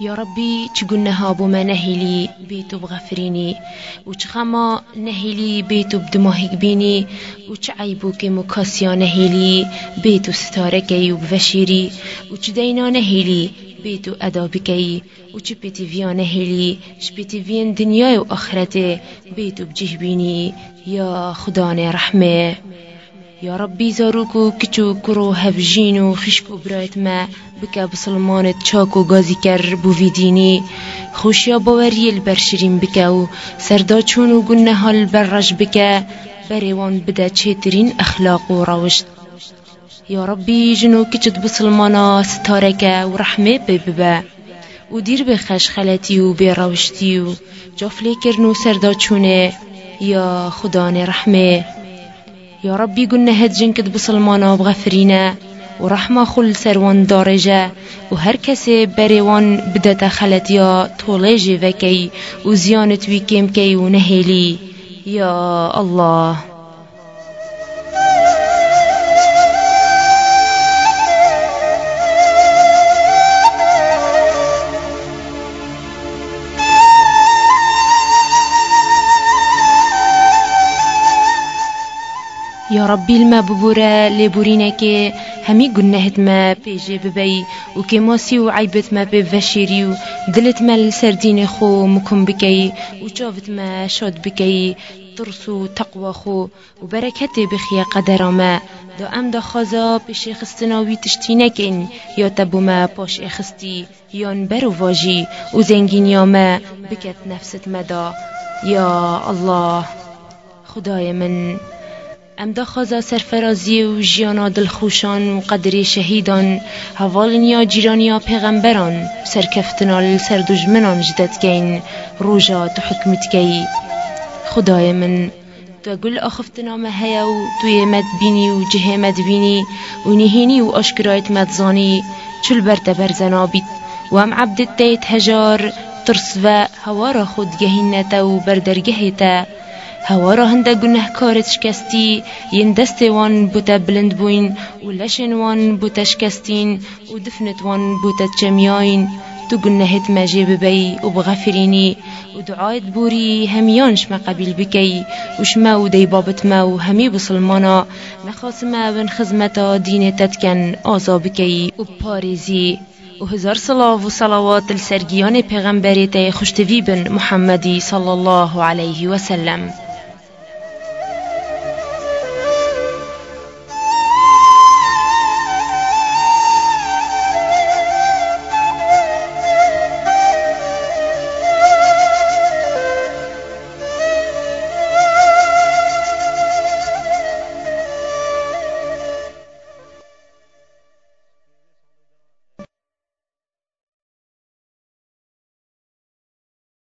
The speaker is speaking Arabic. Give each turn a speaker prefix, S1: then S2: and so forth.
S1: يا ربي تقولنا هابو ما نهيلي بيتو بغفريني وتخما نهيلي بيتو بدماهك بيني وتعيبوك مكاسيا نهيلي بيتو ستاركي وبفشيري وتدينا نهيلي بيتو أدابكي وتبيتي فيا نهيلي شبيتي فين دنيا وآخرتي بيتو بجهبيني يا خداني رحمه يا ربي زاروكو كچو کرو هفجينو خشكو برايت ما بكا بسلمانت چاكو غازي كر بوفيديني خوشيا باوري البرشرين بكاو سردا چونو گنها البرج بكا بريوان بدا چترين اخلاق و روشت يا ربي جنو كچت بسلمانا ستاركا ورحمه بببا ودير بخش خلتي و بروشتي و جافلي كرنو سردا چونه يا خداني رحمه يا ربي قلنا هاد جنكد بسلمانا بغفرينا ورحمة خل سروان دارجة وهر كسي بريوان بدت خلت يا طوليجي فكي وزيانة ويكيم كي ونهيلي يا الله يا ربي الما ببورا لبورينك همي قنهت ما بيجي ببي وكماسي وعيبت ما بفشيري ودلت ما السردين خو مكم بكي وشافت ما شاد بكي ترسو تقوى خو وبركتي بخيا قدر ما دو ام دا خازا بشي خستناوي تشتينكين يا تبو ما باش اخستي يان برو واجي وزنگين يا ما بكت نفست مدا يا الله خداي من ام دا خازا سرفرازی و جیانا دلخوشان و قدری شهیدان حوالنیا جیرانیا پیغمبران سرکفتنا لسردجمنان جدت گین روژا تو حکمت گی خدای من تو گل آخفتنا مهیا و توی مد بینی و جه مد بینی و نهینی و اشکرایت مدزانی چل برت برزنا بیت و ام عبدت دیت هجار ترس و هوارا خود گهینتا و بردرگهتا هوارا هنده گناه کارت شکستی ین دست وان بوتا بلند بوین و لشن وان بوتا شکستین و دفنت وان بوتا جمعین تو گناهت ماجی ببی و بغفرینی و دعایت بوری همیانش ما قبیل بکی و شما و دی بابت ما و همی بسلمانا نخواست ما بن خزمتا دین تتکن آزا بکی و پاریزی و هزار صلاة و صلوات السرگیان پیغمبریت خوشتوی بن محمدی صلی الله علیه و سلم.